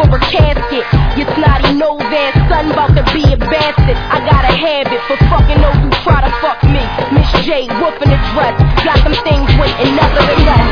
for a casket. You snotty nose ass son about to be a bastard. I gotta have it for fucking those who try to fuck me. Miss J, whooping the dress. Got them things waiting, nevertheless.